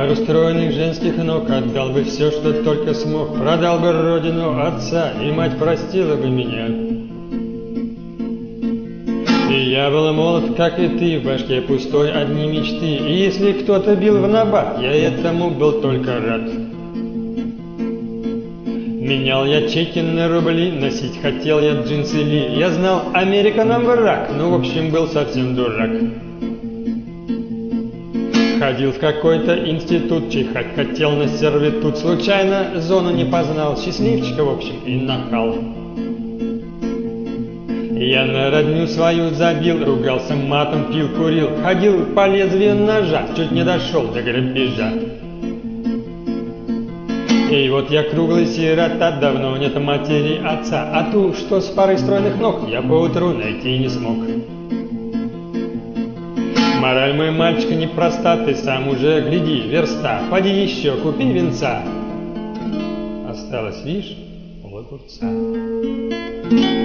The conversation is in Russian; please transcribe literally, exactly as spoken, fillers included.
пару стройных женских ног отдал бы все, что только смог, продал бы родину отца, и мать простила бы меня. И я был молод, как и ты, в башке пустой одни мечты, и если кто-то бил в набат, я этому был только рад. Менял я чеки на рубли, носить хотел я джинсы Ли. Я знал, Америка нам враг, но в общем был совсем дурак. Ходил в какой-то институт, чихать хотел на сервитут. Случайно зону не познал, счастливчика в общем и нахал. Я на родню свою забил, ругался матом, пил, курил. Ходил по лезвию ножа, чуть не дошел до грабежа. И вот я круглый сирота, давно нет матери отца, а ту, что с парой стройных ног, я поутру найти не смог. Мораль, мой мальчик, непроста, ты сам уже гляди, верста, поди еще, купи венца. Осталось, видишь, пол огурца.